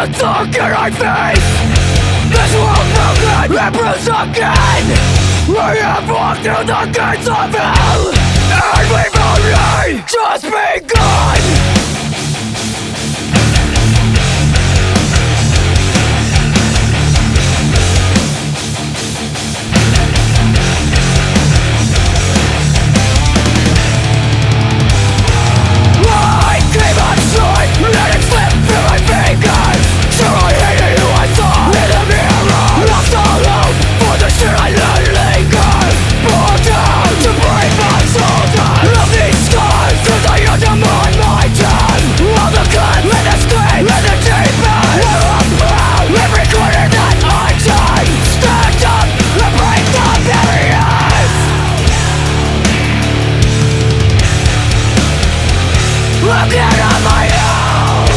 Once again I face this world broken and bruised again. We have walked through the gates of hell, and we've only just begun. Looking on my own,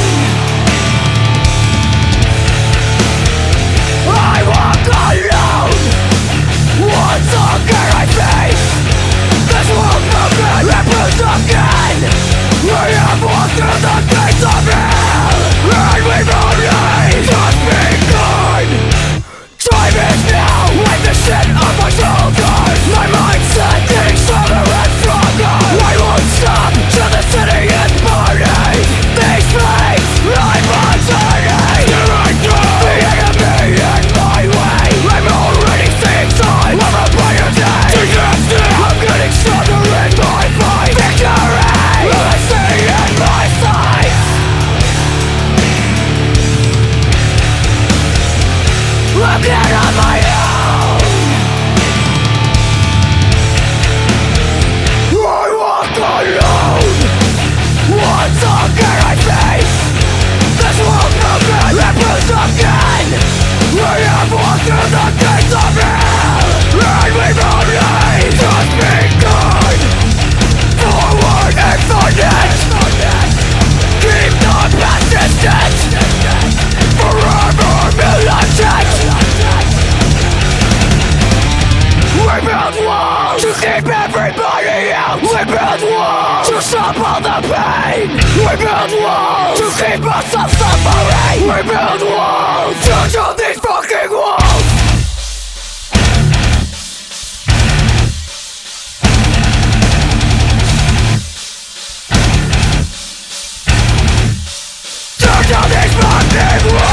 I walk alone. Once again I face this world broken and bruised again. We have walked through the gates of hell, and we've only just begun. Time is now, wipe the shit off my shoulders. My mindset getting stronger and stronger. I won't stop till the city is burning. These flames, I'm burning. Here I go, the enemy in my way. I'm already seeing signs of a brighter day. I'm getting stronger in my fight. Victory, I see in my sights. Looking on my own, I walk alone. Once again I face this world broken and bruised again. We have walked through the gates of hell, and we've only just begun. Forward infinite, keep the past distant. Forever militant. We build walls to keep everybody out. We build walls to stop all the pain. We build walls to keep us from suffering. We build walls to jump these fucking walls. Tear down these fucking walls.